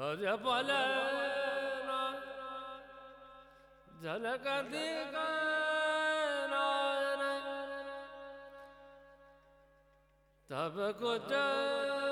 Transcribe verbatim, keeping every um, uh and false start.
ਅਜੇ ਭਲੇ ਨਾ ਝਲਕ ਦਿਖੈ ਨਾਇ ਤਬ ਕੁਛ